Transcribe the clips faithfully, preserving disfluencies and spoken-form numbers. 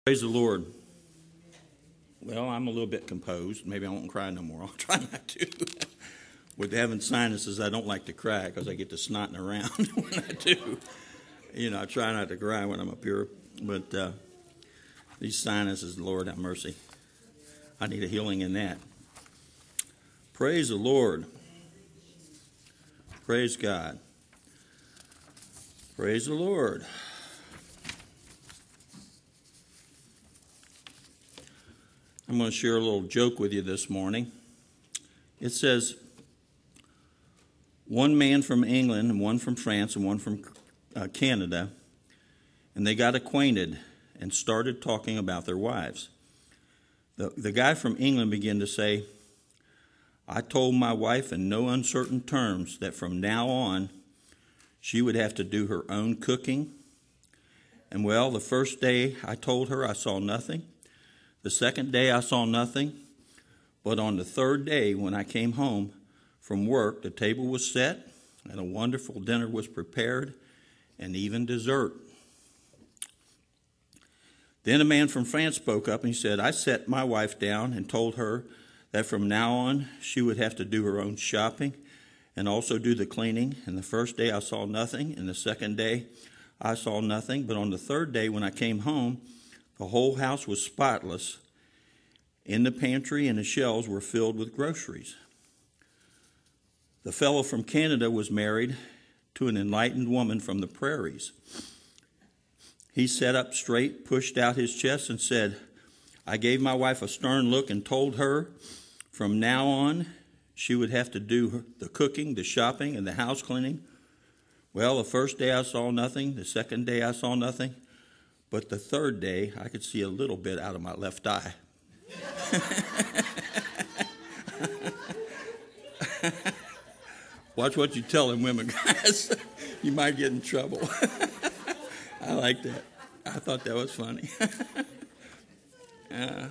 Praise the Lord. Well, I'm a little bit composed. Maybe I won't cry no more. I'll try not to. With having sinuses, I don't like to cry because I get to snotting around when I do. You know, I try not to cry when I'm up here. But uh, these sinuses, Lord have mercy. I need a healing in that. Praise the Lord. Praise God. Praise the Lord. I'm going to share a little joke with you this morning. It says, one man from England and one from France and one from uh, Canada, and they got acquainted and started talking about their wives. The, the guy from England began to say, I told my wife in no uncertain terms that from now on she would have to do her own cooking. And well, the first day I told her I saw nothing. The second day I saw nothing, but on the third day when I came home from work, the table was set and a wonderful dinner was prepared and even dessert. Then a man from France spoke up and he said, I set my wife down and told her that from now on she would have to do her own shopping and also do the cleaning. And the first day I saw nothing, and the second day I saw nothing, but on the third day when I came home, the whole house was spotless. In the pantry and the shelves were filled with groceries. The fellow from Canada was married to an enlightened woman from the prairies. He sat up straight, pushed out his chest, and said, I gave my wife a stern look and told her from now on she would have to do the cooking, the shopping, and the house cleaning. Well, the first day I saw nothing. The second day I saw nothing. But the third day, I could see a little bit out of my left eye. Watch what you tell them women, guys. You might get in trouble. I like that. I thought that was funny. uh,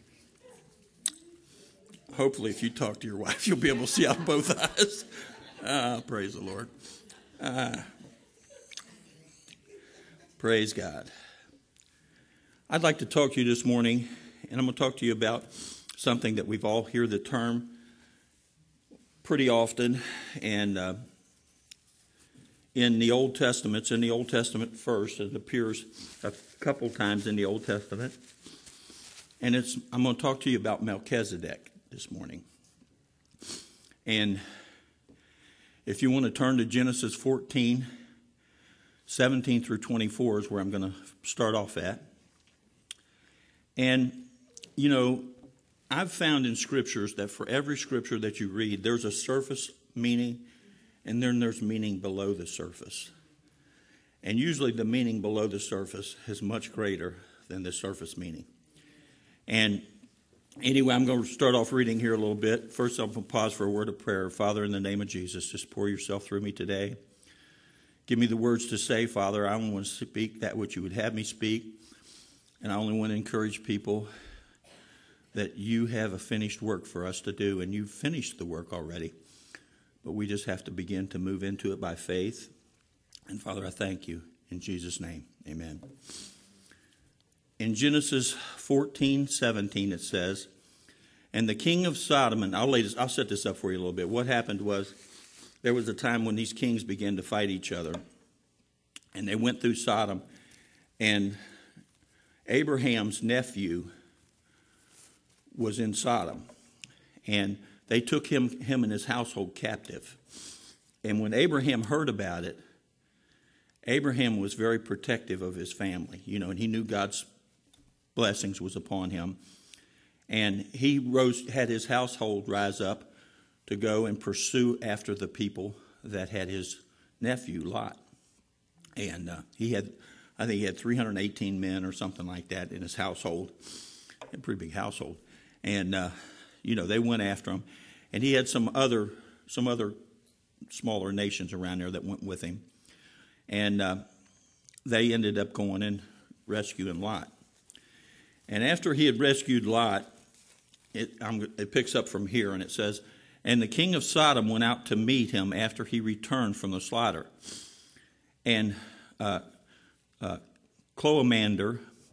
hopefully, if you talk to your wife, you'll be able to see out both eyes. Uh, praise the Lord. Uh, praise God. I'd like to talk to you this morning, and I'm going to talk to you about something that we've all heard the term pretty often, and uh, in the Old Testament, it's in the Old Testament first. It appears a couple times in the Old Testament, and it's I'm going to talk to you about Melchizedek this morning. And if you want to turn to Genesis fourteen, seventeen through twenty-four is where I'm going to start off at. And, you know, I've found in scriptures that for every scripture that you read, there's a surface meaning, and then there's meaning below the surface. And usually the meaning below the surface is much greater than the surface meaning. And anyway, I'm going to start off reading here a little bit. First, I'm going to pause for a word of prayer. Father, in the name of Jesus, just pour yourself through me today. Give me the words to say, Father. I only want to speak that which you would have me speak. And I only want to encourage people that you have a finished work for us to do, and you've finished the work already. But we just have to begin to move into it by faith. And Father, I thank you in Jesus' name. Amen. In Genesis fourteen seventeen, it says, and the king of Sodom, and I'll lay this, I'll set this up for you a little bit. What happened was there was a time when these kings began to fight each other, and they went through Sodom, and Abraham's nephew was in Sodom, and they took him, him and his household captive. And when Abraham heard about it, Abraham was very protective of his family, you know, and he knew God's blessings was upon him. And he rose, had his household rise up to go and pursue after the people that had his nephew, Lot. And uh, he had, I think he had three hundred eighteen men or something like that in his household, a pretty big household. And, uh, you know, they went after him. And he had some other some other smaller nations around there that went with him. And uh, they ended up going and rescuing Lot. And after he had rescued Lot, it, I'm, it picks up from here, and it says, and the king of Sodom went out to meet him after he returned from the slaughter. And uh, uh, Cloamander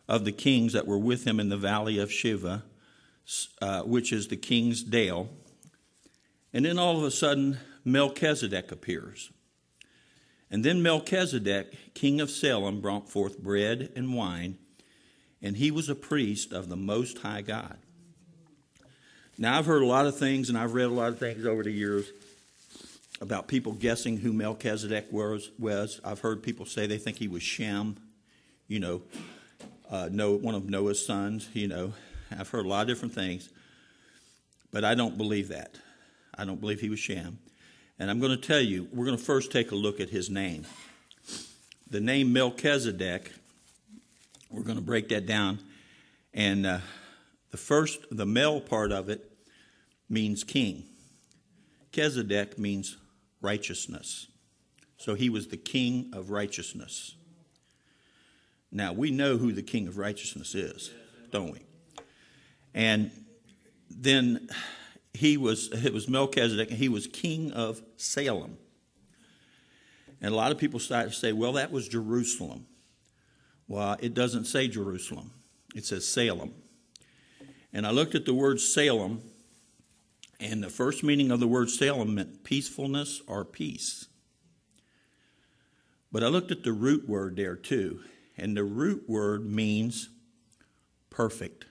of the kings that were with him in the valley of Shiva, uh, which is the king's dale. And then all of a sudden, Melchizedek appears. And then Melchizedek, king of Salem, brought forth bread and wine, and he was a priest of the Most High God. Now, I've heard a lot of things, and I've read a lot of things over the years about people guessing who Melchizedek was. was. I've heard people say they think he was Shem, you know, uh, Noah, one of Noah's sons, you know. I've heard a lot of different things, but I don't believe that. I don't believe he was Shem. And I'm going to tell you, we're going to first take a look at his name. The name Melchizedek, we're going to break that down. And uh, the first, the male part of it means king. Melchizedek means righteousness. So he was the king of righteousness. Now, we know who the king of righteousness is, don't we? And then he was, it was Melchizedek, and he was king of Salem. And a lot of people start to say, well, that was Jerusalem. Well, it doesn't say Jerusalem. It says Salem. And I looked at the word Salem, and the first meaning of the word Salem meant peacefulness or peace. But I looked at the root word there too, and the root word means perfect.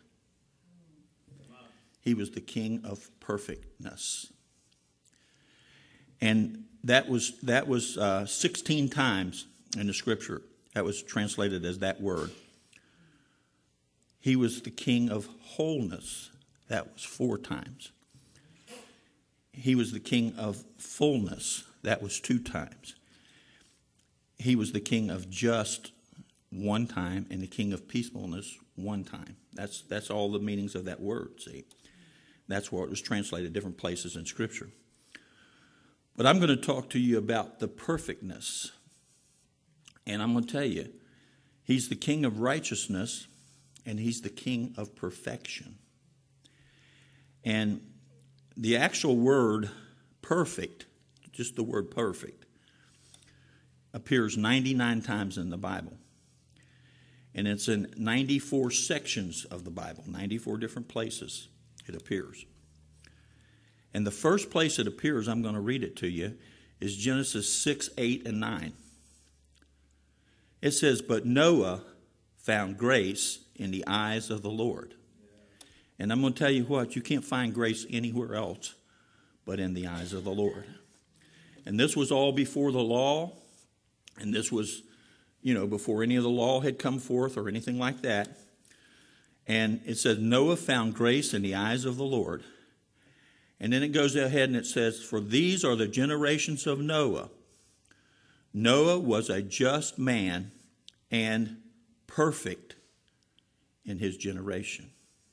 He was the king of perfectness. And that was that was uh, sixteen times in the scripture that was translated as that word. He was the king of wholeness. That was four times. He was the king of fullness. That was two times. He was the king of just one time, and the king of peacefulness one time. That's that's all the meanings of that word, see. That's where it was translated different places in Scripture. But I'm going to talk to you about the perfectness. And I'm going to tell you, he's the king of righteousness, and he's the king of perfection. And the actual word perfect, just the word perfect, appears ninety-nine times in the Bible. And it's in ninety-four sections of the Bible, ninety-four different places it appears. And the first place it appears, I'm going to read it to you, is Genesis six, eight, and nine. It says, "But Noah found grace in the eyes of the Lord." And I'm going to tell you what, you can't find grace anywhere else but in the eyes of the Lord. And this was all before the law, and this was, you know, before any of the law had come forth or anything like that. And it says, Noah found grace in the eyes of the Lord. And then it goes ahead and it says, "For these are the generations of Noah. Noah was a just man and perfect in his generation.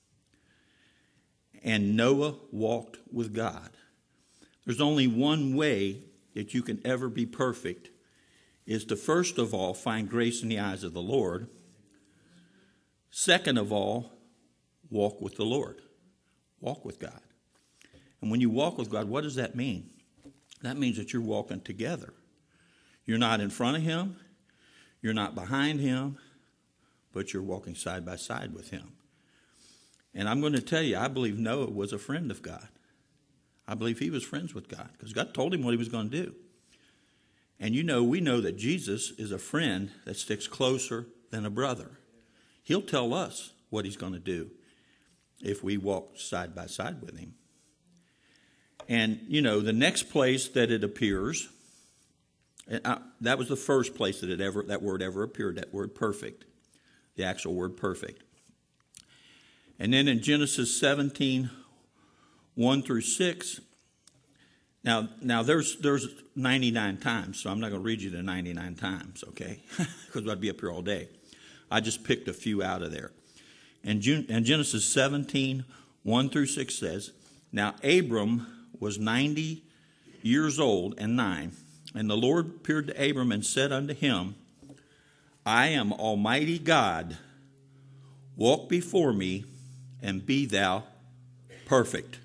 And Noah walked with God." There's only one way that you can ever be perfect, is to first of all find grace in the eyes of the Lord. Second of all, walk with the Lord. Walk with God. And when you walk with God, what does that mean? That means that you're walking together. You're not in front of him. You're not behind him. But you're walking side by side with him. And I'm going to tell you, I believe Noah was a friend of God. I believe he was friends with God because God told him what he was going to do. And you know, we know that Jesus is a friend that sticks closer than a brother. He'll tell us what he's going to do if we walk side by side with him. And, you know, the next place that it appears, I, that was the first place that it ever that word ever appeared, that word perfect, the actual word perfect. And then in Genesis seventeen, one through six, now now there's there's ninety-nine times, so I'm not going to read you the ninety-nine times, okay? Because I'd be up here all day. I just picked a few out of there. And, and Genesis seventeen, one through six says, "Now Abram was ninety years old and nine, and the Lord appeared to Abram and said unto him, I am Almighty God. Walk before me, and be thou perfect."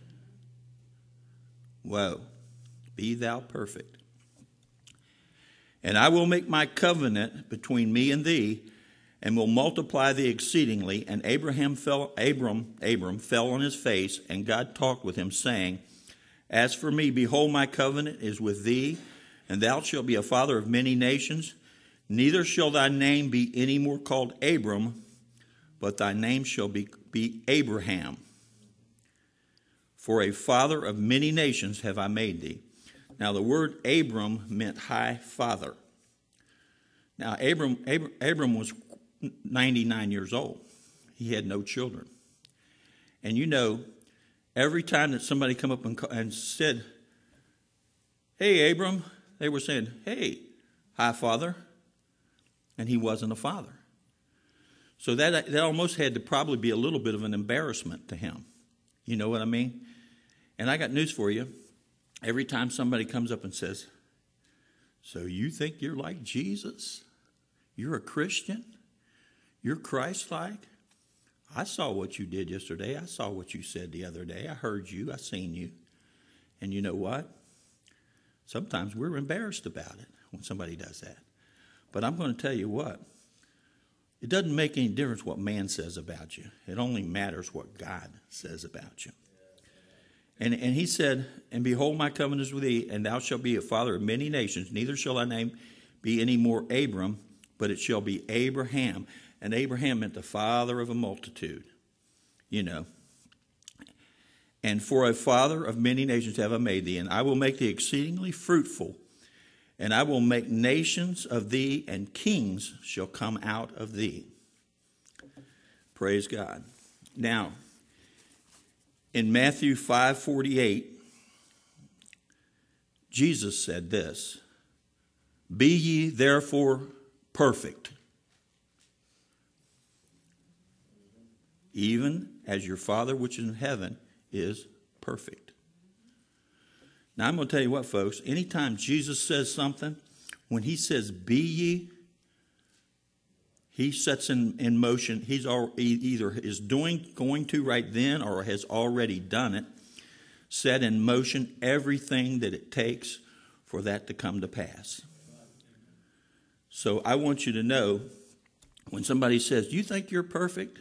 Whoa. Be thou perfect. "And I will make my covenant between me and thee, and will multiply thee exceedingly. And Abraham fell, Abram, Abram fell on his face, and God talked with him, saying, As for me, behold, my covenant is with thee, and thou shalt be a father of many nations. Neither shall thy name be any more called Abram, but thy name shall be, be Abraham. For a father of many nations have I made thee. Now the word Abram meant high father. Now Abram, Abram, Abram was ninety-nine years old. He had no children. And you know, every time that somebody come up and, and said, Hey, Abram, they were saying, Hey, hi, father. And he wasn't a father. So that, that almost had to probably be a little bit of an embarrassment to him. You know what I mean? And I got news for you. Every time somebody comes up and says, So you think you're like Jesus? You're a Christian? You're Christ-like? I saw what you did yesterday. I saw what you said the other day. I heard you. I seen you. And you know what? Sometimes we're embarrassed about it when somebody does that. But I'm going to tell you what. It doesn't make any difference what man says about you. It only matters what God says about you. And, and he said, And behold, my covenant is with thee, and thou shalt be a father of many nations. Neither shall thy name be any more Abram, but it shall be Abraham. And Abraham meant the father of a multitude, you know. And for a father of many nations have I made thee, and I will make thee exceedingly fruitful, and I will make nations of thee, and kings shall come out of thee. Praise God. Now, in Matthew five forty-eight, Jesus said this, Be ye therefore perfect, even as your Father which is in heaven is perfect. Now, I'm going to tell you what, folks. Anytime Jesus says something, when he says, be ye, he sets in, in motion. He's all, either is doing, going to right then or has already done it, set in motion everything that it takes for that to come to pass. So I want you to know, when somebody says, do you think you're perfect?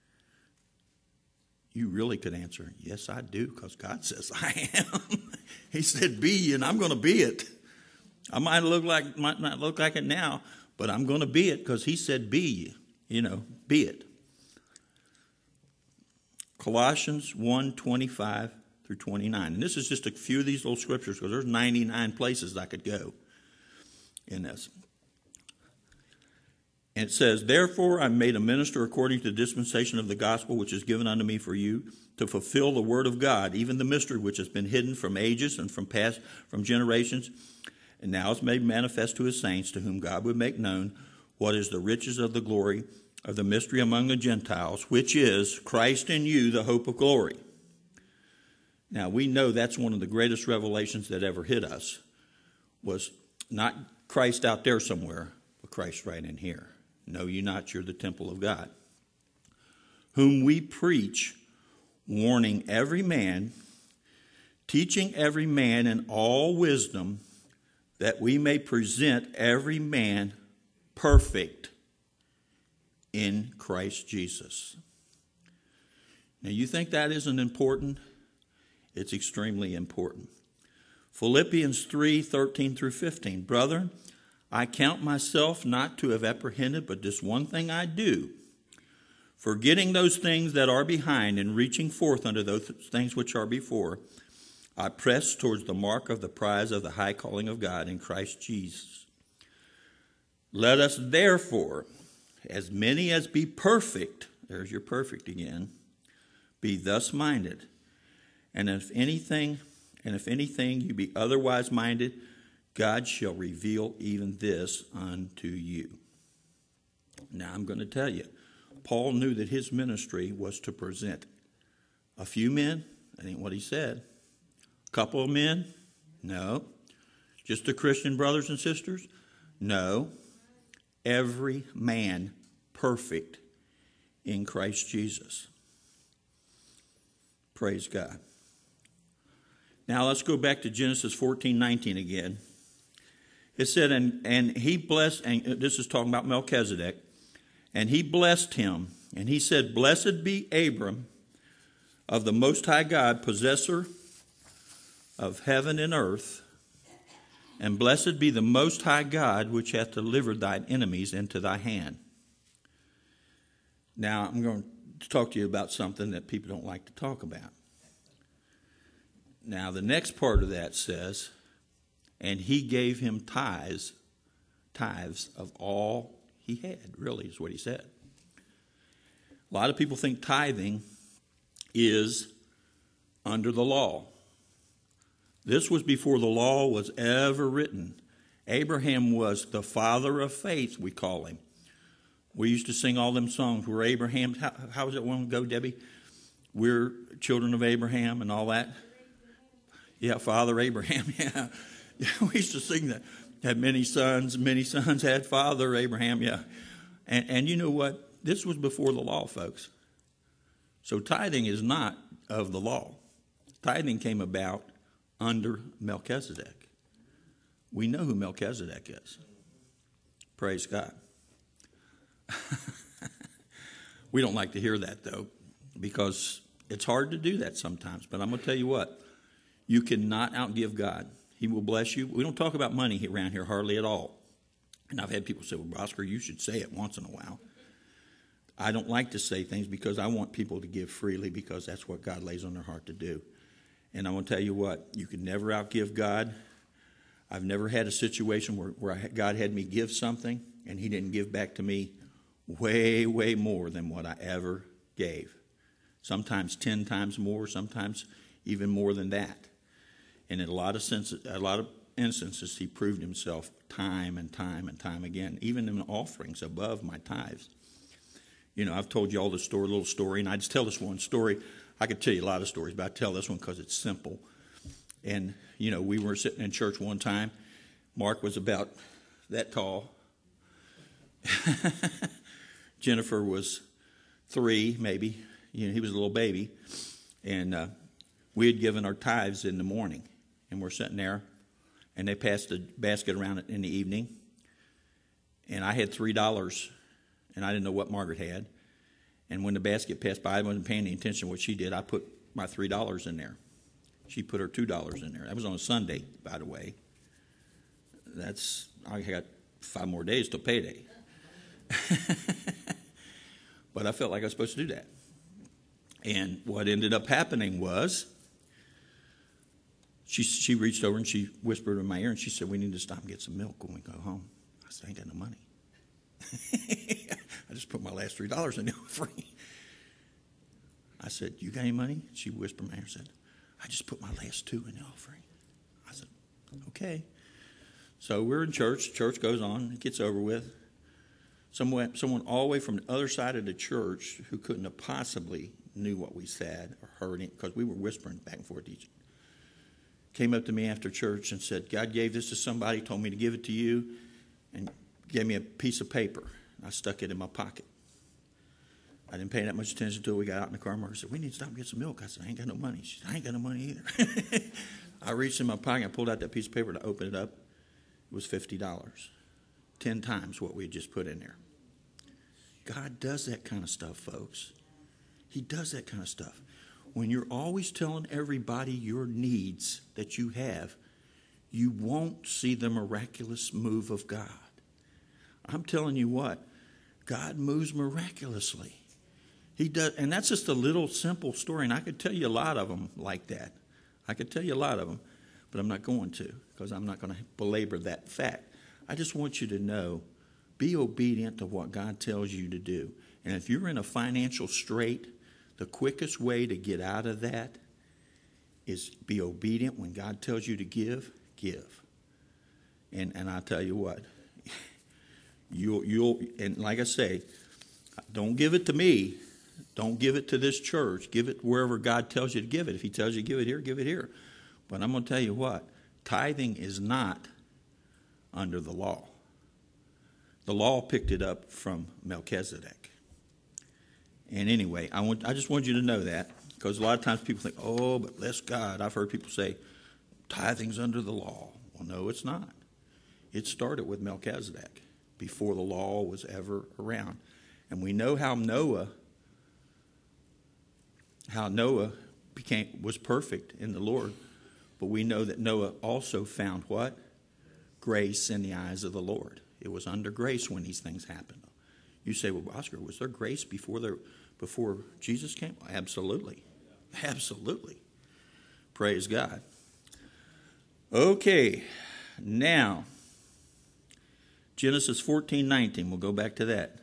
You really could answer, yes, I do, because God says I am. He said, be ye, and I'm going to be it. I might look like, might not look like it now, but I'm going to be it because he said, be ye, you know, be it. Colossians one twenty-five through twenty-nine. And this is just a few of these little scriptures because there's ninety-nine places I could go in this. And it says, Therefore I am made a minister according to the dispensation of the gospel which is given unto me for you, to fulfill the word of God, even the mystery which has been hidden from ages and from past from generations, and now is made manifest to his saints, to whom God would make known what is the riches of the glory of the mystery among the Gentiles, which is Christ in you, the hope of glory. Now we know that's one of the greatest revelations that ever hit us, was not Christ out there somewhere, but Christ right in here. Know ye not you're the temple of God, whom we preach, warning every man, teaching every man in all wisdom, that we may present every man perfect in Christ Jesus. Now, you think that isn't important? It's extremely important. Philippians three thirteen through fifteen. Brethren, I count myself not to have apprehended, but this one thing I do, forgetting those things that are behind and reaching forth unto those things which are before, I press towards the mark of the prize of the high calling of God in Christ Jesus. Let us therefore, as many as be perfect, there's your perfect again, be thus minded. And if anything, and if anything you be otherwise minded, God shall reveal even this unto you. Now I'm going to tell you, Paul knew that his ministry was to present a few men. That ain't what he said. A couple of men? No. Just the Christian brothers and sisters? No. Every man perfect in Christ Jesus. Praise God. Now let's go back to Genesis fourteen nineteen again. It said, and, and he blessed, and this is talking about Melchizedek, And he blessed him. And he said, Blessed be Abram of the Most High God, possessor of heaven and earth. And blessed be the Most High God, which hath delivered thine enemies into thy hand. Now, I'm going to talk to you about something that people don't like to talk about. Now, the next part of that says, and he gave him tithes, tithes of all he had, really is what he said. A lot of people think tithing is under the law. This was before the law was ever written. Abraham was the father of faith, we call him. We used to sing all them songs. We're Abraham. How, how was it one go, Debbie? We're children of Abraham and all that. Yeah, Father Abraham. Yeah, yeah. We used to sing that. Had many sons. Many sons had Father Abraham. Yeah, and and you know what? This was before the law, folks. So tithing is not of the law. Tithing came about under Melchizedek. We know who Melchizedek is. Praise God. We don't like to hear that, though, because it's hard to do that sometimes. But I'm going to tell you what. You cannot outgive God. He will bless you. We don't talk about money around here hardly at all. And I've had people say, well, Oscar, you should say it once in a while. I don't like to say things because I want people to give freely because that's what God lays on their heart to do. And I want to tell you what, you can never outgive God. I've never had a situation where, where I, God had me give something and he didn't give back to me way, way more than what I ever gave. Sometimes ten times more, sometimes even more than that. And in a lot of senses, a lot of instances, he proved himself time and time and time again, even in offerings above my tithes. You know, I've told you all the story, little story, and I just tell this one story. I could tell you a lot of stories, but I tell this one because it's simple. And, you know, we were sitting in church one time. Mark was about that tall. Jennifer was three, maybe. You know, he was a little baby. And uh, we had given our tithes in the morning. And we're sitting there, and they passed the basket around in the evening. And I had three dollars, and I didn't know what Margaret had. And when the basket passed by, I wasn't paying any attention to what she did. I put my three dollars in there. She put her two dollars in there. That was on a Sunday, by the way. That's, I got five more days till payday. But I felt like I was supposed to do that. And what ended up happening was, She she reached over and she whispered in my ear and she said, we need to stop and get some milk when we go home. I said, I ain't got no money. I just put my last three dollars in the offering. I said, you got any money? She whispered in my ear and said, I just put my last two in the offering. I said, okay. So we're in church. Church goes on. It gets over with. Someone, someone all the way from the other side of the church who couldn't have possibly knew what we said or heard it because we were whispering back and forth to each other, came up to me after church and said, God gave this to somebody, told me to give it to you, and gave me a piece of paper. I stuck it in my pocket. I didn't pay that much attention until we got out in the car. Margaret said, we need to stop and get some milk. I said, I ain't got no money. She said, I ain't got no money either. I reached in my pocket, I pulled out that piece of paper to open it up. It was fifty dollars. Ten times what we had just put in there. God does that kind of stuff, folks. He does that kind of stuff. When you're always telling everybody your needs that you have, you won't see the miraculous move of God. I'm telling you what, God moves miraculously. He does, and that's just a little simple story, and I could tell you a lot of them like that. I could tell you a lot of them, but I'm not going to because I'm not going to belabor that fact. I just want you to know, be obedient to what God tells you to do. And if you're in a financial strait, the quickest way to get out of that is be obedient. When God tells you to give, give. And and I'll tell you what, you'll you'll and like I say, don't give it to me. Don't give it to this church. Give it wherever God tells you to give it. If he tells you to give it here, give it here. But I'm going to tell you what, tithing is not under the law. The law picked it up from Melchizedek. And anyway, I want I just want you to know that, because a lot of times people think, oh, but bless God. I've heard people say, tithing's under the law. Well, no, it's not. It started with Melchizedek before the law was ever around. And we know how Noah, how Noah became was perfect in the Lord. But we know that Noah also found what? Grace in the eyes of the Lord. It was under grace when these things happened. You say, well, Oscar, was there grace before there, before Jesus came? Absolutely. Absolutely. Praise God. Okay, now, Genesis fourteen nineteen, we'll go back to that.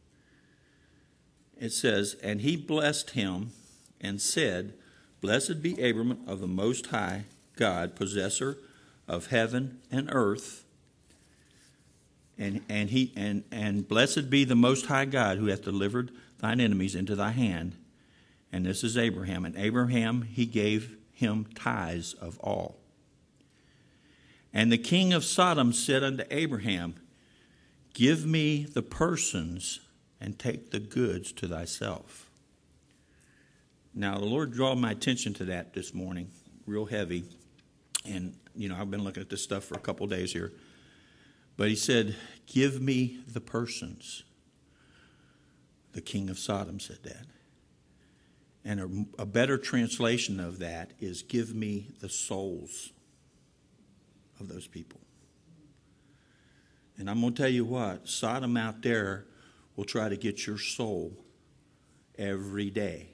It says, and he blessed him and said, blessed be Abram of the Most High God, possessor of heaven and earth. And and he and, and blessed be the Most High God who hath delivered thine enemies into thy hand. And this is Abraham. And Abraham, he gave him tithes of all. And the king of Sodom said unto Abraham, give me the persons and take the goods to thyself. Now, the Lord drew my attention to that this morning, real heavy. And, you know, I've been looking at this stuff for a couple days here. But he said, give me the persons. The king of Sodom said that. And a, a better translation of that is, give me the souls of those people. And I'm going to tell you what, Sodom out there will try to get your soul every day.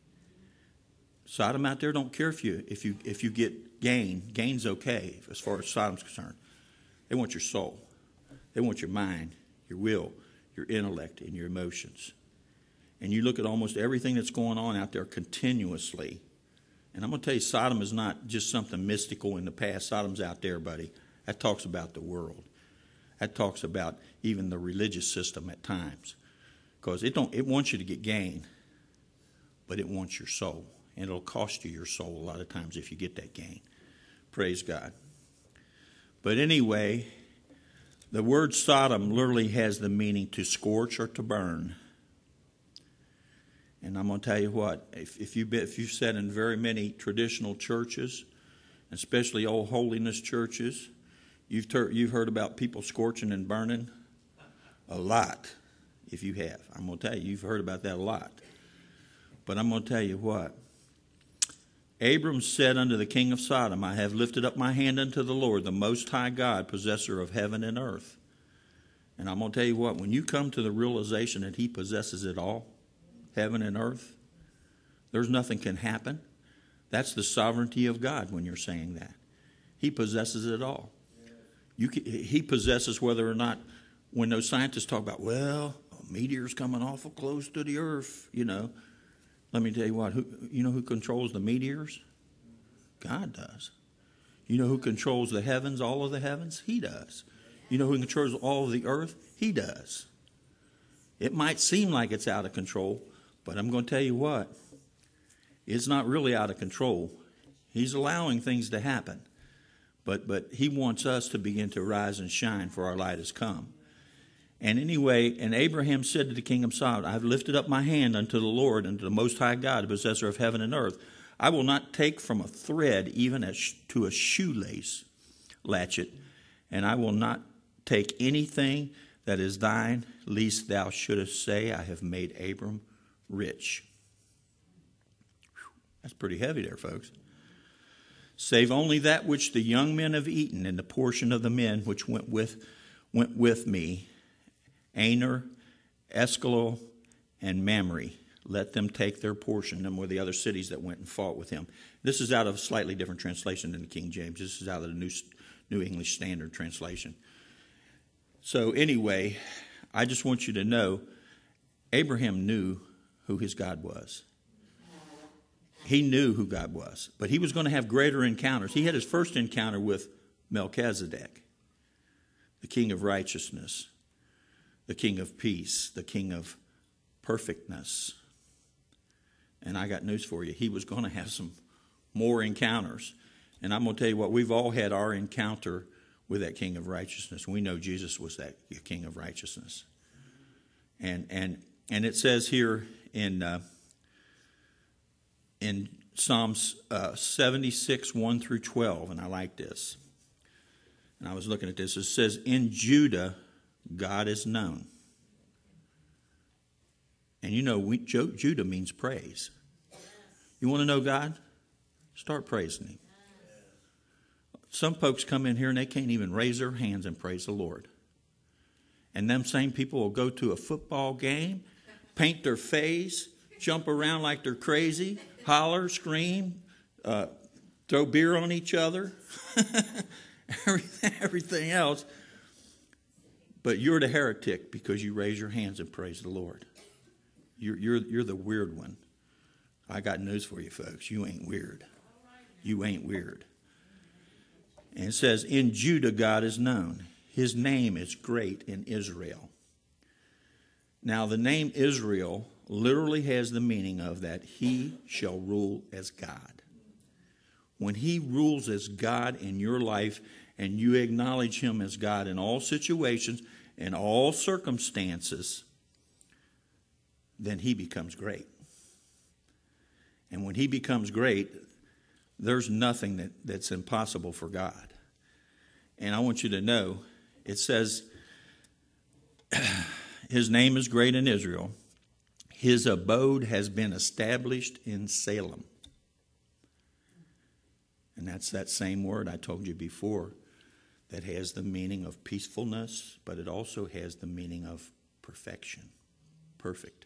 Sodom out there don't care if you if you if you get gain. Gain's okay as far as Sodom's concerned. They want your soul. They want your mind, your will, your intellect, and your emotions. And you look at almost everything that's going on out there continuously. And I'm going to tell you, Sodom is not just something mystical in the past. Sodom's out there, buddy. That talks about the world. That talks about even the religious system at times. Because it don't it wants you to get gain, but it wants your soul. And it'll cost you your soul a lot of times if you get that gain. Praise God. But anyway, the word Sodom literally has the meaning to scorch or to burn. And I'm going to tell you what, if, if, you've been, if you've sat in very many traditional churches, especially old holiness churches, you've, ter- you've heard about people scorching and burning a lot, if you have. I'm going to tell you, you've heard about that a lot. But I'm going to tell you what. Abram said unto the king of Sodom, I have lifted up my hand unto the Lord, the Most High God, possessor of heaven and earth. And I'm going to tell you what, when you come to the realization that he possesses it all, heaven and earth, there's nothing can happen. That's the sovereignty of God when you're saying that. He possesses it all. You can, he possesses whether or not, when those scientists talk about, well, a meteor's coming awful close to the earth, you know. Let me tell you what, who, you know who controls the meteors? God does. You know who controls the heavens, all of the heavens? He does. You know who controls all of the earth? He does. It might seem like it's out of control, but I'm going to tell you what, it's not really out of control. He's allowing things to happen. But but he wants us to begin to rise and shine, for our light has come. And anyway, and Abraham said to the king of Sodom, I have lifted up my hand unto the Lord, unto the Most High God, the possessor of heaven and earth. I will not take from a thread even as to a shoelace latchet, and I will not take anything that is thine, lest thou shouldest say, I have made Abram rich. Whew, that's pretty heavy there, folks. Save only that which the young men have eaten, and the portion of the men which went with went with me, Aner, Eshcol, and Mamre. Let them take their portion. Them were the other cities that went and fought with him. This is out of a slightly different translation than the King James. This is out of the New, New English Standard Translation. So anyway, I just want you to know, Abraham knew who his God was. He knew who God was. But he was going to have greater encounters. He had his first encounter with Melchizedek, the king of righteousness, the king of peace, the king of perfectness. And I got news for you. He was going to have some more encounters. And I'm going to tell you what, we've all had our encounter with that king of righteousness. We know Jesus was that king of righteousness. And and and it says here in uh, in Psalms uh, seventy-six, one through twelve, and I like this. And I was looking at this. It says, in Judah, God is known. And you know, we, Judah means praise. You want to know God? Start praising him. Some folks come in here and they can't even raise their hands and praise the Lord. And them same people will go to a football game, paint their face, jump around like they're crazy, holler, scream, uh, throw beer on each other, everything, everything else. But you're the heretic because you raise your hands and praise the Lord. You're, you're, you're the weird one. I got news for you, folks. You ain't weird. You ain't weird. And it says, in Judah God is known. His name is great in Israel. Now, the name Israel literally has the meaning of that he shall rule as God. When he rules as God in your life and you acknowledge him as God in all situations and all circumstances, then he becomes great. And when he becomes great, there's nothing that, that's impossible for God. And I want you to know, it says, his name is great in Israel. His abode has been established in Salem. And that's that same word I told you before that has the meaning of peacefulness, but it also has the meaning of perfection, perfect.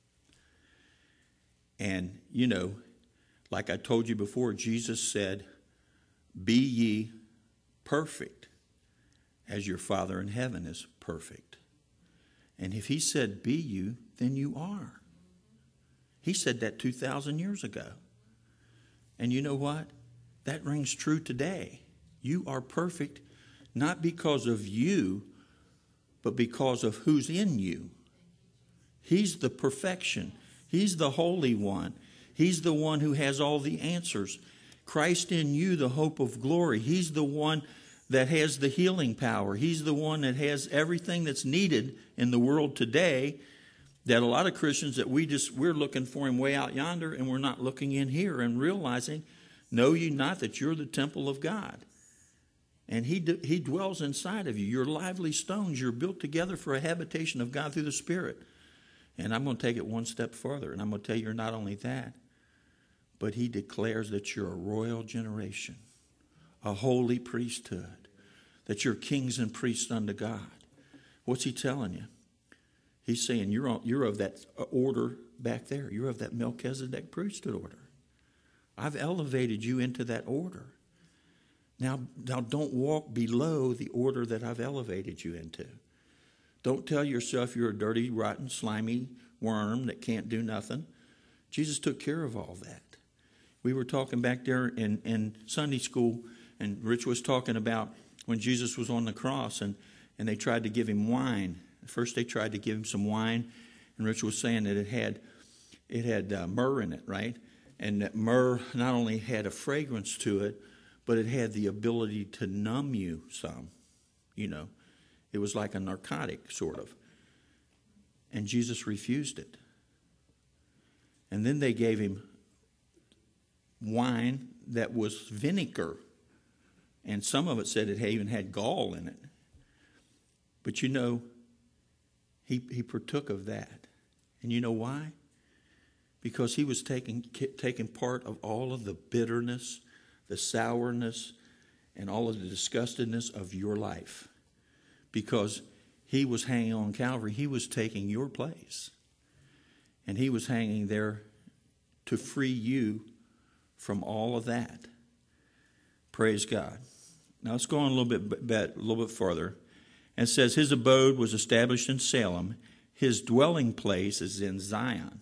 And, you know, like I told you before, Jesus said, be ye perfect as your Father in heaven is perfect. And if he said be you, then you are. He said that two thousand years ago. And you know what? That rings true today. You are perfect, not because of you, but because of who's in you. He's the perfection. He's the Holy One. He's the one who has all the answers. Christ in you, the hope of glory. He's the one that has the healing power. He's the one that has everything that's needed in the world today, that a lot of Christians that we just, we're looking for him way out yonder and we're not looking in here and realizing, know ye not that you're the temple of God? And he, he dwells inside of you. You're lively stones. You're built together for a habitation of God through the Spirit. And I'm going to take it one step further. And I'm going to tell you, you're not only that, but he declares that you're a royal generation, a holy priesthood, that you're kings and priests unto God. What's he telling you? He's saying you're, on, you're of that order back there. You're of that Melchizedek priesthood order. I've elevated you into that order. Now, now don't walk below the order that I've elevated you into. Don't tell yourself you're a dirty, rotten, slimy worm that can't do nothing. Jesus took care of all that. We were talking back there in, in Sunday school, and Rich was talking about when Jesus was on the cross, and, and they tried to give him wine. First they tried to give him some wine, and Rich was saying that it had, it had uh, myrrh in it, right? And that myrrh not only had a fragrance to it, but it had the ability to numb you some, you know. It was like a narcotic, sort of. And Jesus refused it. And then they gave him wine that was vinegar. And some of it said it even had gall in it. But you know, he, he partook of that. And you know why? Because he was taking, taking part of all of the bitterness, the sourness, and all of the disgustedness of your life. Because he was hanging on Calvary. He was taking your place. And he was hanging there to free you from all of that. Praise God. Now let's go on a little bit, bit, a little bit further. And it says, his abode was established in Salem. His dwelling place is in Zion.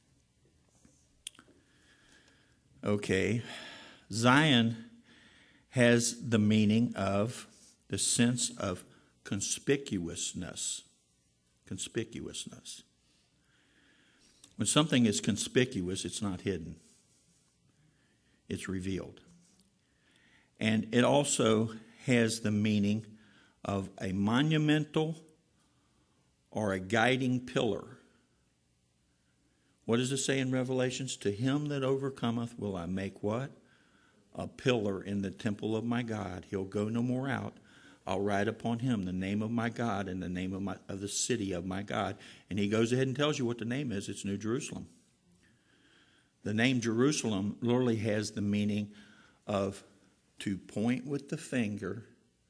Okay. Zion has the meaning of the sense of conspicuousness. Conspicuousness. When something is conspicuous, it's not hidden. It's revealed. And it also has the meaning of a monumental or a guiding pillar. What does it say in Revelations? To him that overcometh will I make what? A pillar in the temple of my God. He'll go no more out. I'll write upon him the name of my God and the name of, my, of the city of my God. And he goes ahead and tells you what the name is. It's New Jerusalem. The name Jerusalem literally has the meaning of to point with the finger.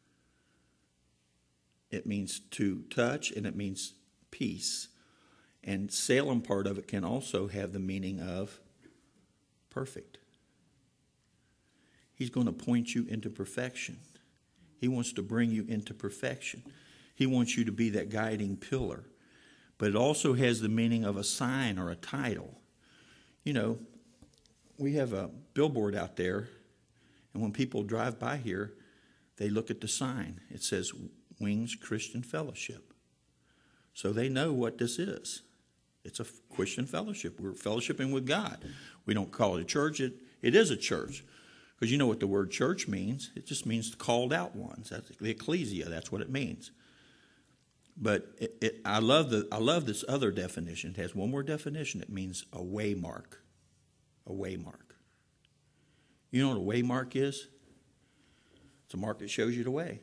It means to touch, and it means peace. And Salem part of it can also have the meaning of perfect. He's going to point you into perfection. He wants to bring you into perfection. He wants you to be that guiding pillar. But it also has the meaning of a sign or a title. You know, we have a billboard out there, and when people drive by here, they look at the sign. It says Wings Christian Fellowship. So they know what this is. It's a Christian fellowship. We're fellowshipping with God. We don't call it a church. It, it is a church. Because you know what the word church means. It just means the called out ones. That's the ecclesia. That's what it means. But it, it, I love the I love this other definition. It has one more definition. It means a waymark. A waymark. You know what a waymark is? It's a mark that shows you the way.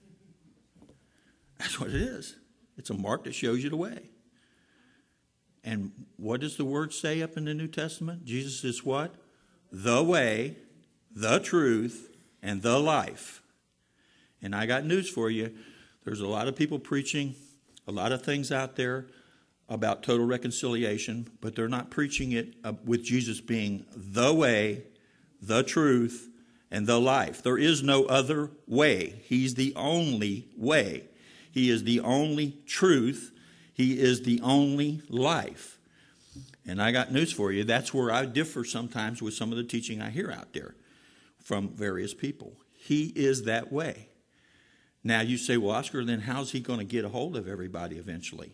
That's what it is. It's a mark that shows you the way. And what does the word say up in the New Testament? Jesus is what? The way, the truth, and the life. And I got news for you. There's a lot of people preaching a lot of things out there about total reconciliation, but they're not preaching it with Jesus being the way, the truth, and the life. There is no other way. He's the only way. He is the only truth. He is the only life. And I got news for you. That's where I differ sometimes with some of the teaching I hear out there from various people. He is that way. Now you say, well, Oscar, then how's he going to get a hold of everybody eventually?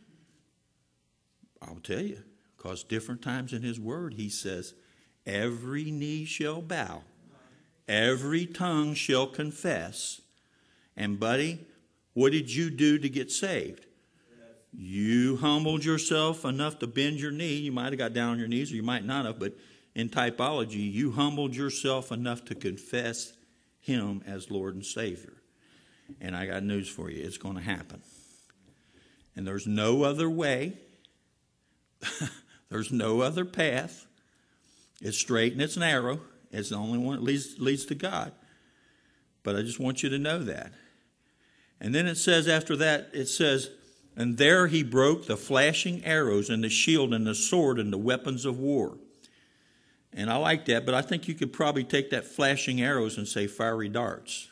I'll tell you, because different times in his word, he says, every knee shall bow, every tongue shall confess. And buddy, what did you do to get saved? You humbled yourself enough to bend your knee. You might have got down on your knees or you might not have, but in typology, you humbled yourself enough to confess him as Lord and Savior. And I got news for you. It's going to happen. And there's no other way. There's no other path. It's straight and it's narrow. It's the only one that leads, leads to God. But I just want you to know that. And then it says after that, it says, and there he broke the flashing arrows and the shield and the sword and the weapons of war. And I like that, but I think you could probably take that flashing arrows and say fiery darts.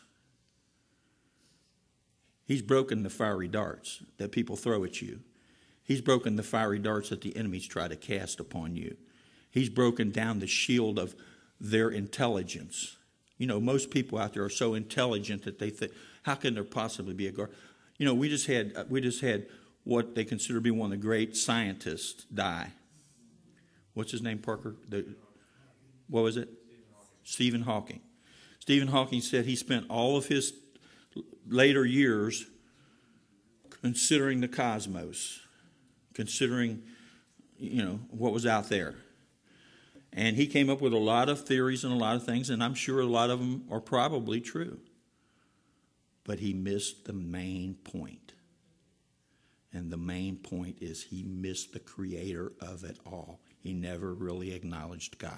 He's broken the fiery darts that people throw at you. He's broken the fiery darts that the enemies try to cast upon you. He's broken down the shield of their intelligence. You know, most people out there are so intelligent that they think, how can there possibly be a God? You know, we just had we just had what they consider to be one of the great scientists die. What's his name, Parker? The, what was it? Stephen Hawking. Stephen Hawking said he spent all of his later years considering the cosmos, considering, you know, what was out there. And he came up with a lot of theories and a lot of things, and I'm sure a lot of them are probably true. But he missed the main point. And the main point is he missed the creator of it all. He never really acknowledged God.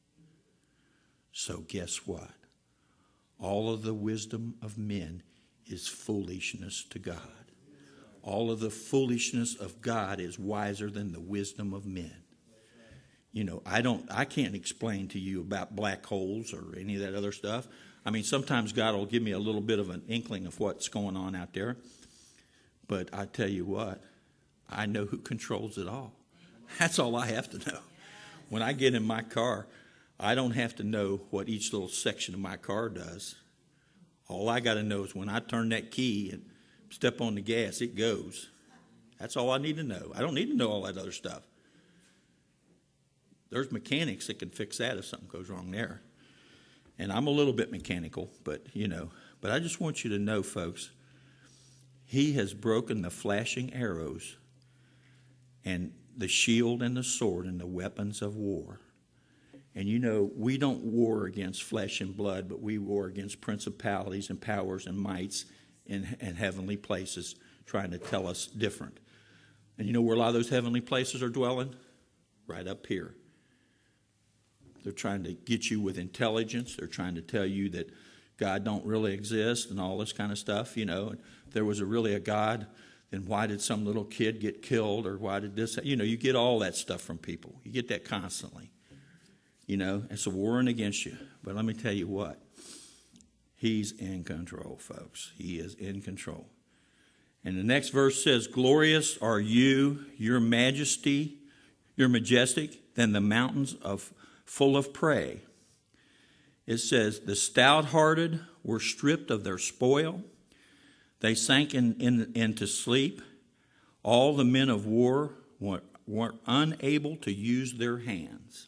So guess what? All of the wisdom of men is foolishness to God. All of the foolishness of God is wiser than the wisdom of men. You know, I don't, I can't explain to you about black holes or any of that other stuff. I mean, sometimes God will give me a little bit of an inkling of what's going on out there. But I tell you what, I know who controls it all. That's all I have to know. When I get in my car, I don't have to know what each little section of my car does. All I got to know is when I turn that key and step on the gas, it goes. That's all I need to know. I don't need to know all that other stuff. There's mechanics that can fix that if something goes wrong there. And I'm a little bit mechanical, but, you know. But I just want you to know, folks, he has broken the flashing arrows and the shield and the sword and the weapons of war. And, you know, we don't war against flesh and blood, but we war against principalities and powers and mights in, in heavenly places trying to tell us different. And you know where a lot of those heavenly places are dwelling? Right up here. They're trying to get you with intelligence. They're trying to tell you that God don't really exist and all this kind of stuff. You know, if there was a really a God, then why did some little kid get killed, or why did this? You know, you get all that stuff from people. You get that constantly. You know, it's a warring against you. But let me tell you what. He's in control, folks. He is in control. And the next verse says, glorious are you, your majesty, you're majestic than the mountains of full of prey. It says, the stout-hearted were stripped of their spoil. They sank in, in, into sleep. All the men of war were, were unable to use their hands.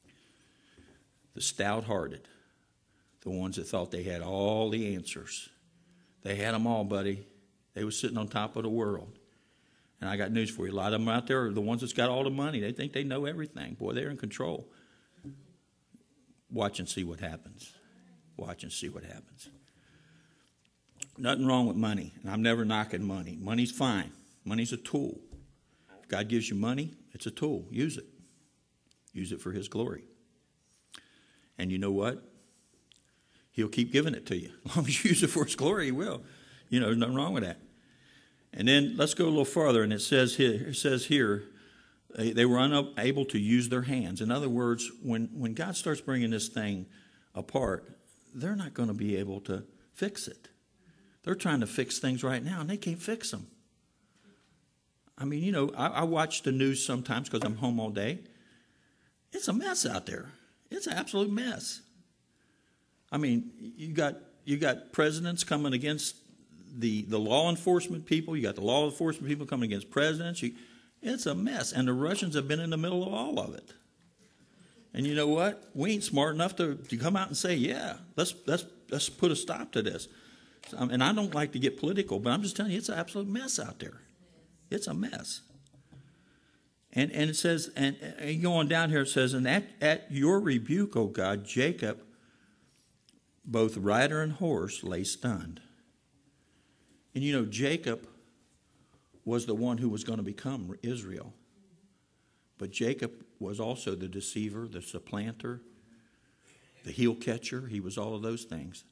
The stout-hearted, the ones that thought they had all the answers. They had them all, buddy. They were sitting on top of the world. And I got news for you. A lot of them out there are the ones that's got all the money. They think they know everything. Boy, they're in control. Watch and see what happens. Watch and see what happens. Nothing wrong with money. And I'm never knocking money. Money's fine. Money's a tool. If God gives you money, it's a tool. Use it. Use it for His glory. And you know what? He'll keep giving it to you. As long as you use it for His glory, He will. You know, there's nothing wrong with that. And then let's go a little farther. And it says here, it says here, they were unable to use their hands. In other words, when, when God starts bringing this thing apart, they're not going to be able to fix it. They're trying to fix things right now, and they can't fix them. I mean, you know, I, I watch the news sometimes because I'm home all day. It's a mess out there. It's an absolute mess. I mean, you got you got presidents coming against the, the law enforcement people. You got the law enforcement people coming against presidents. You, It's a mess, and the Russians have been in the middle of all of it. And you know what? We ain't smart enough to, to come out and say, yeah, let's let's let's put a stop to this. So, and I don't like to get political, but I'm just telling you, it's an absolute mess out there. It's a mess. And and it says, and, and going down here, it says, and at, at your rebuke, O God, Jacob, both rider and horse lay stunned. And you know, Jacob was the one who was going to become Israel. But Jacob was also the deceiver, the supplanter, the heel catcher. He was all of those things.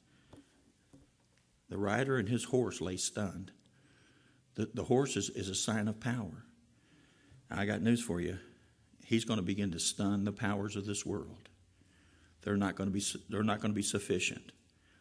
The rider and his horse lay stunned. The, the horse is, is a sign of power. I got news for you. He's going to begin to stun the powers of this world. They're not going to be, they're not going to be sufficient.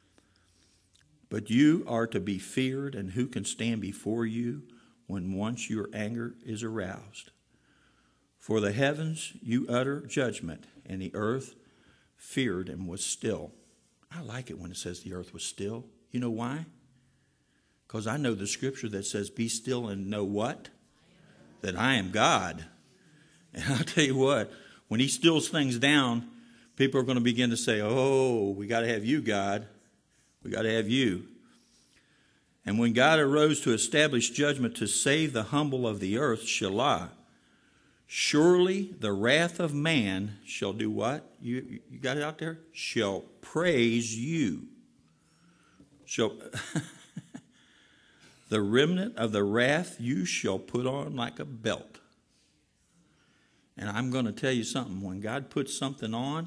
But you are to be feared, and who can stand before you when once your anger is aroused? For the heavens you utter judgment, and the earth feared and was still. I like it when it says the earth was still. You know why? Because I know the scripture that says, be still and know what? That I am God. And I'll tell you what, when He stills things down, people are going to begin to say, oh, we got to have you, God. We got to have you. And when God arose to establish judgment to save the humble of the earth, Shelah, surely the wrath of man shall do what? You, you got it out there? Shall praise you. Shall the remnant of the wrath you shall put on like a belt. And I'm going to tell you something. When God puts something on,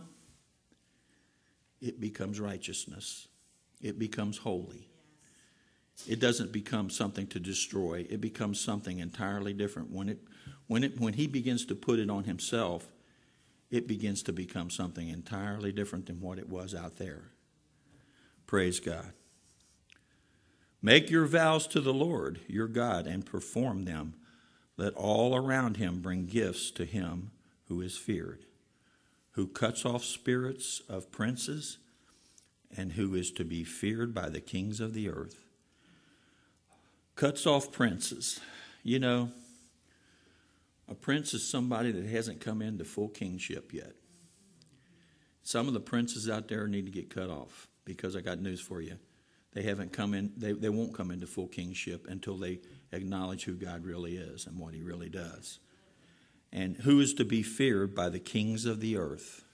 it becomes righteousness. It becomes holy. It doesn't become something to destroy. It becomes something entirely different. When it, when it, when He begins to put it on Himself, it begins to become something entirely different than what it was out there. Praise God. Make your vows to the Lord your God and perform them. Let all around Him bring gifts to Him who is feared, who cuts off spirits of princes, and who is to be feared by the kings of the earth. Cuts off princes. You know, a prince is somebody that hasn't come into full kingship yet. Some of the princes out there need to get cut off, because I got news for you. They haven't come in, they, they won't come into full kingship until they acknowledge who God really is and what He really does. And who is to be feared by the kings of the earth.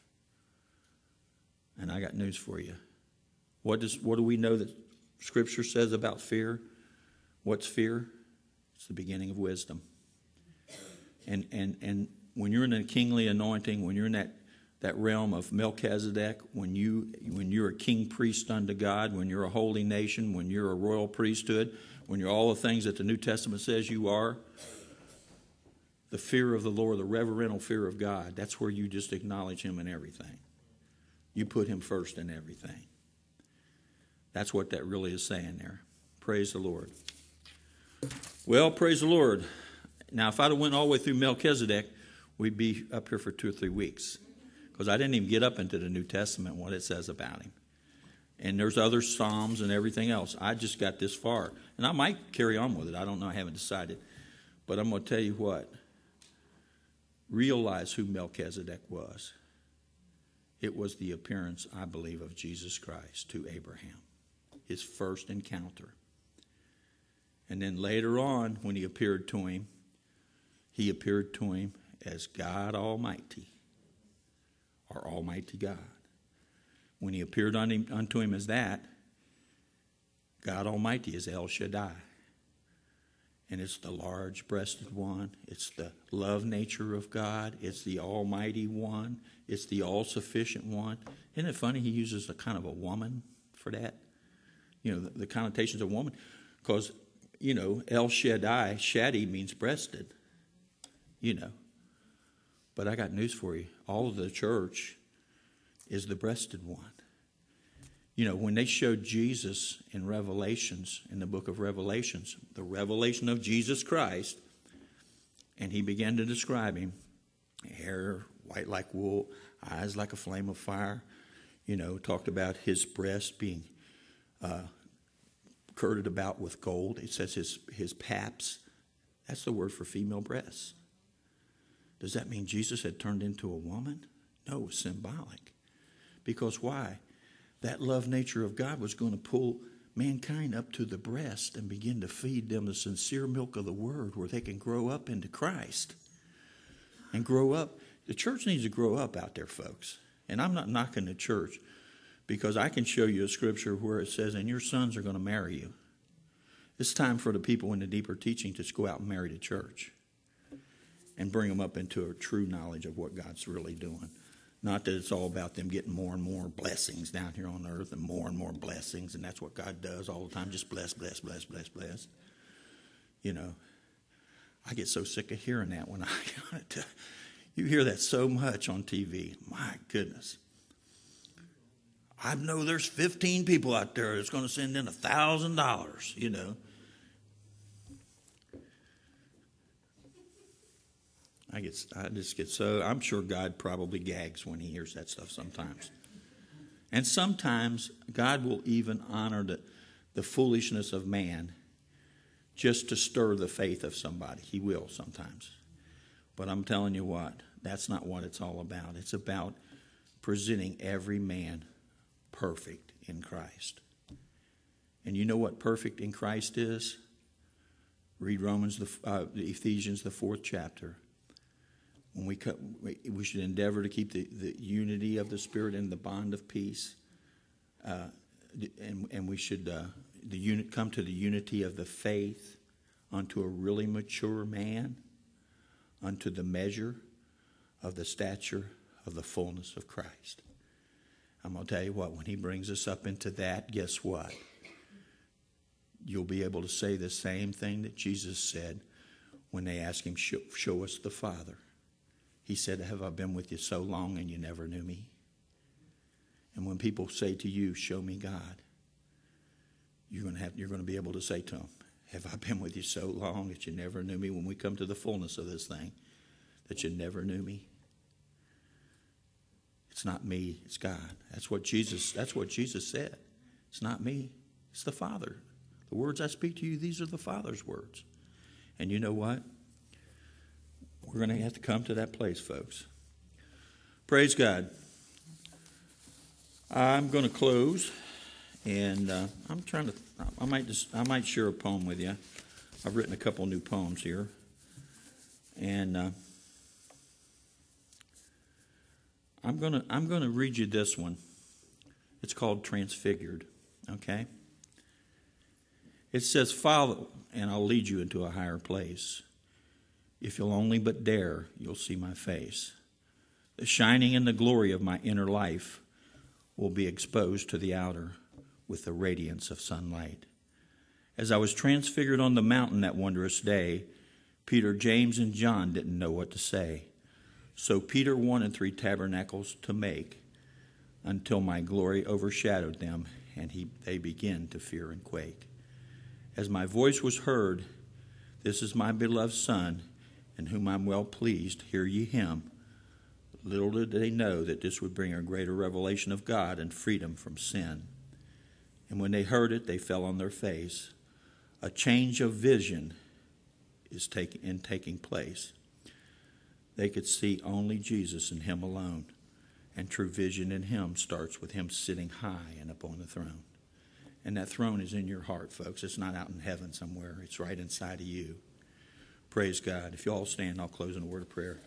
And I got news for you. What does what do we know that Scripture says about fear? What's fear? It's the beginning of wisdom. And and and when you're in a kingly anointing, when you're in that, that realm of Melchizedek, when you when you're a king priest unto God, when you're a holy nation, when you're a royal priesthood, when you're all the things that the New Testament says you are, the fear of the Lord, the reverential fear of God, that's where you just acknowledge him in everything. You put him first in everything. That's what that really is saying there. Praise the Lord. Well, praise the Lord. Now, if I'd have went all the way through Melchizedek, we'd be up here for two or three weeks. Because I didn't even get up into the New Testament, what it says about him. And there's other Psalms and everything else. I just got this far. And I might carry on with it. I don't know. I haven't decided. But I'm going to tell you what. Realize who Melchizedek was. It was the appearance, I believe, of Jesus Christ to Abraham. His first encounter. And then later on, when he appeared to him, he appeared to him as God Almighty, or Almighty God. When he appeared on him, unto him as that, God Almighty is El Shaddai. And it's the large-breasted one. It's the love nature of God. It's the Almighty one. It's the all-sufficient one. Isn't it funny he uses a kind of a woman for that? You know, the, the connotations of woman. Because, you know, El Shaddai, Shaddy means breasted. You know. But I got news for you. All of the church is the breasted one. You know, when they showed Jesus in Revelations, in the book of Revelations, the revelation of Jesus Christ, and he began to describe him, hair white like wool, eyes like a flame of fire, you know, talked about his breast being uh, girded about with gold. It says his, his paps, that's the word for female breasts. Does that mean Jesus had turned into a woman? No, it was symbolic. Because why? That love nature of God was going to pull mankind up to the breast and begin to feed them the sincere milk of the word where they can grow up into Christ. And grow up. The church needs to grow up out there, folks. And I'm not knocking the church because I can show you a scripture where it says, and your sons are going to marry you. It's time for the people in the deeper teaching to go out and marry the church and bring them up into a true knowledge of what God's really doing. Not that it's all about them getting more and more blessings down here on earth and more and more blessings, and that's what God does all the time, just bless, bless, bless, bless, bless. You know, I get so sick of hearing that when I got to, you hear that so much on T V. My goodness. I know there's fifteen people out there that's going to send in one thousand dollars, you know. I get, I just get so, I'm sure God probably gags when he hears that stuff sometimes. And sometimes God will even honor the, the foolishness of man just to stir the faith of somebody. He will sometimes. But I'm telling you what, that's not what it's all about. It's about presenting every man perfect in Christ. And you know what perfect in Christ is? Read Romans, the, uh, Ephesians, the fourth chapter. When we, cut, we should endeavor to keep the, the unity of the Spirit and the bond of peace. Uh, and, and we should uh, the unit, come to the unity of the faith unto a really mature man, unto the measure of the stature of the fullness of Christ. I'm going to tell you what, when he brings us up into that, guess what? You'll be able to say the same thing that Jesus said when they asked him, show, show us the Father. He said, have I been with you so long and you never knew me? And when people say to you, show me God, you're going to have, you're going to be able to say to them, have I been with you so long that you never knew me? When we come to the fullness of this thing, that you never knew me. It's not me, it's God. That's what Jesus, that's what Jesus said. It's not me, it's the Father. The words I speak to you, these are the Father's words. And you know what? We're going to have to come to that place, folks. Praise God. I'm going to close, and uh, I'm trying to. I might just. I might share a poem with you. I've written a couple new poems here, and uh, I'm going to. I'm going to read you this one. It's called Transfigured. Okay. It says, follow, and I'll lead you into a higher place. If you'll only but dare, you'll see my face. The shining and the glory of my inner life will be exposed to the outer with the radiance of sunlight. As I was transfigured on the mountain that wondrous day, Peter, James, and John didn't know what to say. So Peter wanted three tabernacles to make until my glory overshadowed them, and he, they began to fear and quake. As my voice was heard, this is my beloved Son, in whom I'm well pleased, hear ye him. Little did they know that this would bring a greater revelation of God and freedom from sin. And when they heard it, they fell on their face. A change of vision is taking in taking place. They could see only Jesus and him alone. And true vision in him starts with him sitting high and upon the throne. And that throne is in your heart, folks. It's not out in heaven somewhere. It's right inside of you. Praise God. If you all stand, I'll close in a word of prayer.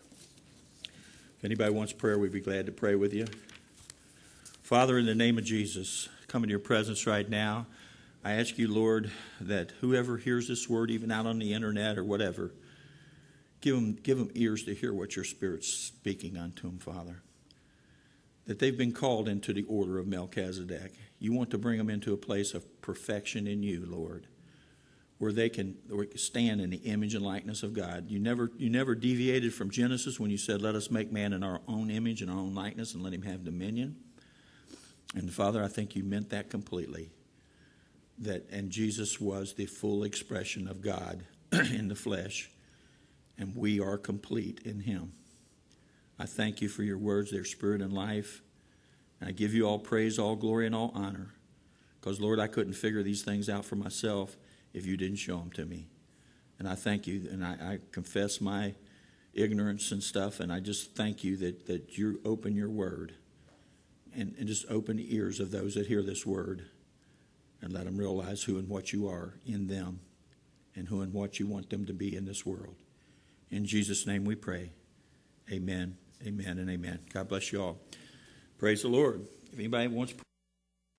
If anybody wants prayer, we'd be glad to pray with you. Father, in the name of Jesus, come into your presence right now. I ask you, Lord, that whoever hears this word, even out on the internet or whatever, give them, give them ears to hear what your Spirit's speaking unto them, Father. That they've been called into the order of Melchizedek. You want to bring them into a place of perfection in you, Lord, where they can stand in the image and likeness of God. You never, you never deviated from Genesis when you said, let us make man in our own image and our own likeness and let him have dominion. And Father, I think you meant that completely. That and Jesus was the full expression of God in the flesh, and we are complete in him. I thank you for your words, their spirit and life. And I give you all praise, all glory, and all honor. Because, Lord, I couldn't figure these things out for myself if you didn't show them to me. And I thank you, and I, I confess my ignorance and stuff, and I just thank you that, that you open your word and, and just open the ears of those that hear this word and let them realize who and what you are in them and who and what you want them to be in this world. In Jesus' name we pray. Amen, amen, and amen. God bless you all. Praise the Lord. If anybody wants